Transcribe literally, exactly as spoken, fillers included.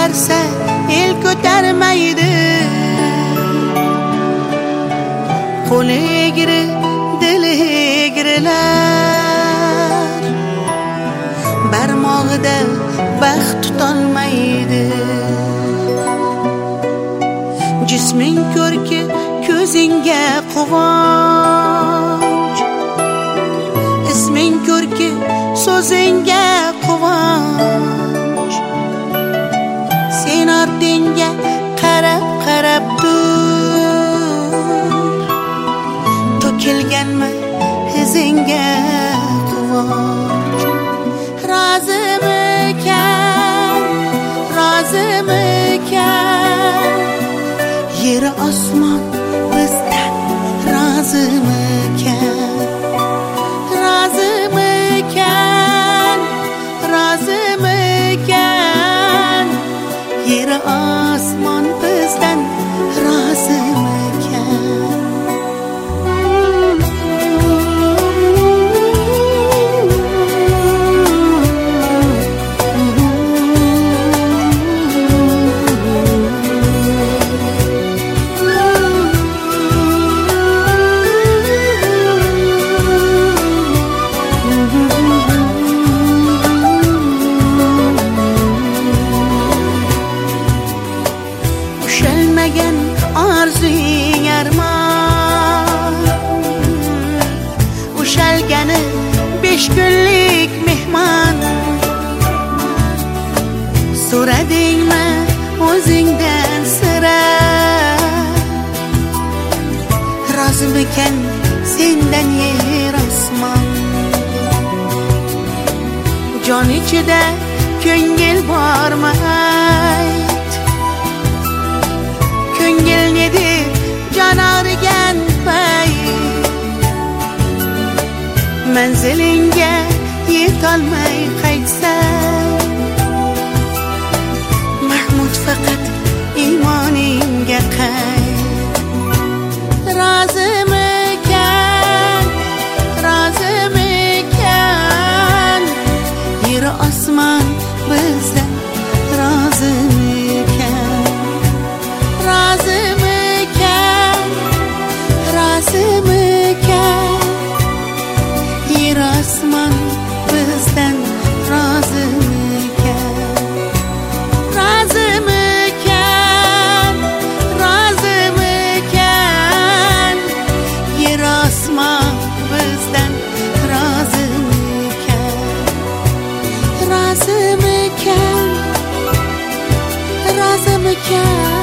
ko'tarsa el ko'tarmaydi. Qo'li egri dili egrilar, barmog'ida baxt tutolmaydi. Jisming ko'rki ko'zingga quvonch, isming ko'rki so'zingga quvonch. Sen ortingga qarab qarab tur, to'kilganmi izingga quvonch. Rozimikan, rozimikan, yer osmon bizdan rozimikan. Rozimikan, rozimikan, yer osmon bizdan rozimikan. Ushalmagan orzung armon, ushalgani besh kunlik mehmon. So'radingmi o'zingdan sira, rozimikan sendan yer osmon. Jon ichida ko'ngil bormi ayt, ko'ngil nedir jon og'rigan payt. Manzilingga yetolmay qaytsang, Mahmud faqat iymoningga qayt. Rozimikan, rozimikan, yer osmon bizdan rozimikan. Rozimikan, rozimikan, yer osmon bizdan rozimikan. Rozimikan, rozimikan, yer osmon bizdan rozimikan. Rozimikan, rozimikan.